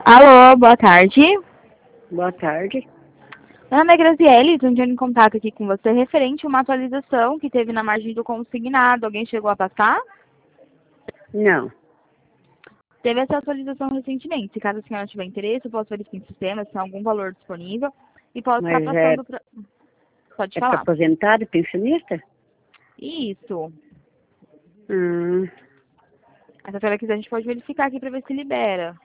Alô, boa tarde. Boa tarde. Meu nome é Graziele, estou entrando em contato aqui com você referente a uma atualização que teve na margem do consignado. Alguém chegou a passar? Não, Teve essa atualização recentemente. Se caso a senhora tiver interesse, eu posso verificar em sistema se tem algum valor disponível e posso estar mas passando para... Pode para falar. aposentado e pensionista? Isso. Hum, Se a senhora quiser, a gente pode verificar aqui para ver se libera.